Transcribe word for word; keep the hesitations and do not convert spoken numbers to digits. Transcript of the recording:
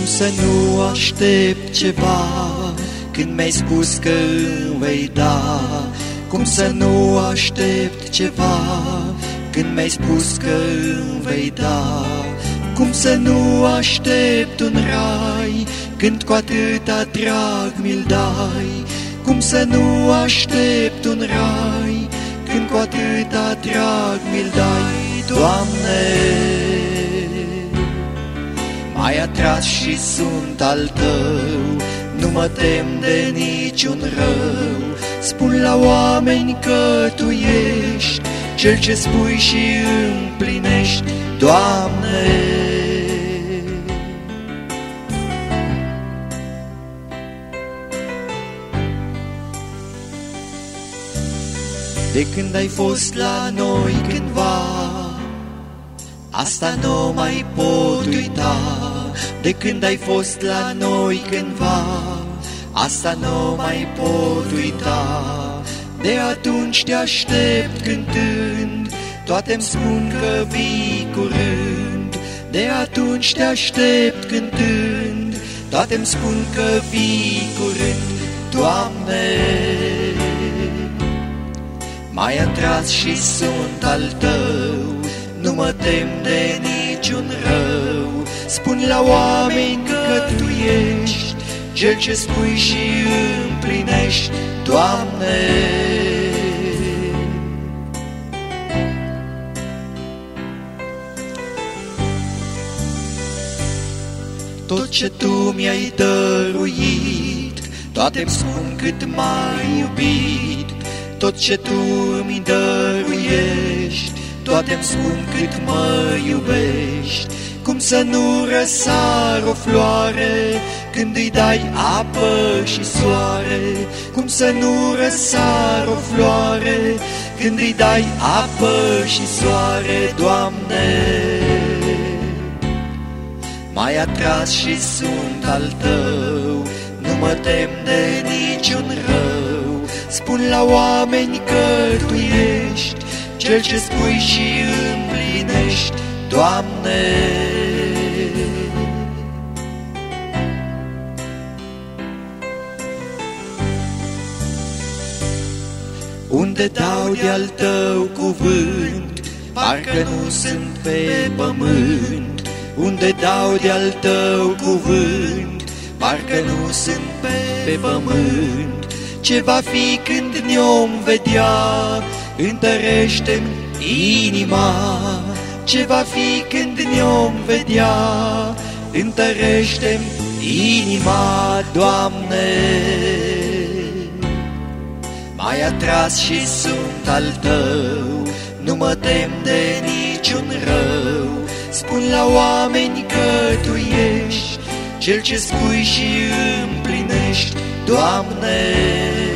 Cum să nu aștept ceva când mi-ai spus că îmi vei da? Cum să nu aștept ceva când mi-ai spus că îmi vei da? Cum să nu aștept un rai când cu atâta drag mi-l dai? Cum să nu aștept un rai când cu atâta drag mi-l dai? Doamne, m-ai atras și sunt al Tău, nu mă tem de niciun rău. Spun la oameni că Tu ești Cel ce spui și împlinești, Doamne. De când ai fost la noi cândva, asta nu mai pot uita. De când ai fost la noi cândva, asta nu mai pot uita. De atunci te aștept cântând, toate-mi spun că vii curând. De atunci te aștept cântând, toate-mi spun că vii curând, Doamne. M-ai atras și sunt al Tău, nu mă tem de niciun rău. Spun la oameni că Tu ești Cel ce spui și împlinești, Doamne. Tot ce Tu mi-ai dăruit, toate-mi spun cât m-ai iubit. Tot ce Tu îmi dăruiești, toate-mi spun cât mă iubești. Cum să nu răsar o floare când îi dai apă și soare? Cum să nu răsar o floare când îi dai apă și soare, Doamne? M-ai atras și sunt al Tău, nu mă tem de niciun rău. Spun la oameni că Tu ești Cel ce spui și împlinești, Doamne. Unde dau de-al Tău cuvânt, parcă nu sunt pe pământ. Unde dau de-al Tău cuvânt, parcă nu sunt pe pământ. Ce va fi când ne-om vedea, întărește-mi inima. Ce va fi când ne-om vedea, întărește-mi inima, Doamne. M-ai atras și sunt al Tău, nu mă tem de niciun rău. Spun la oameni că Tu ești Cel ce spui și împlinești, Doamne.